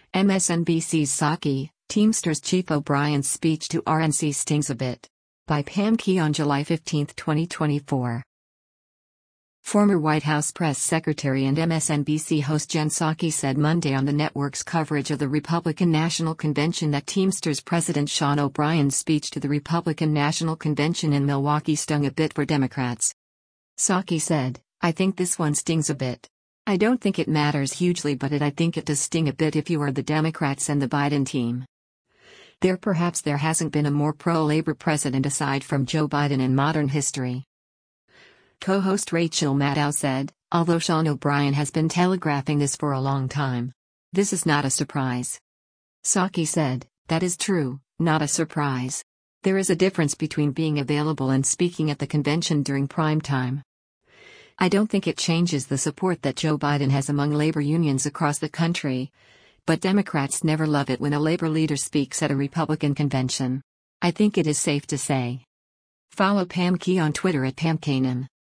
MSNBC's Psaki, Teamsters Chief O'Brien's speech to RNC stings a bit. By Pam Key on July 15, 2024. Former White House press secretary and MSNBC host Jen Psaki said Monday on the network's coverage of the Republican National Convention that Teamsters President Sean O'Brien's speech to the Republican National Convention in Milwaukee stung a bit for Democrats. Psaki said, "I think this one stings a bit. I don't think it matters hugely, but I think it does sting a bit if you are the Democrats and the Biden team. Perhaps there hasn't been a more pro-labor president aside from Joe Biden in modern history." Co-host Rachel Maddow said, "Although Sean O'Brien has been telegraphing this for a long time, this is not a surprise." Psaki said, "That is true, not a surprise. There is a difference between being available and speaking at the convention during prime time. I don't think it changes the support that Joe Biden has among labor unions across the country, but Democrats never love it when a labor leader speaks at a Republican convention. I think it is safe to say." Follow Pam Key on Twitter at PamKanan.